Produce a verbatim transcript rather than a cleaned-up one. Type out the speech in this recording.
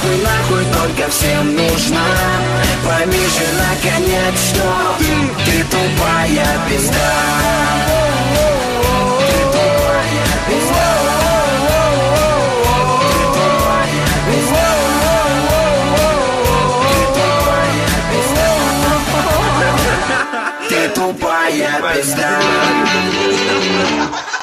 нахуй, нахуй только всем нужна. Пойми же наконец, что ты, ты тупая пизда. Ты тупая пизда. Ты тупая пизда.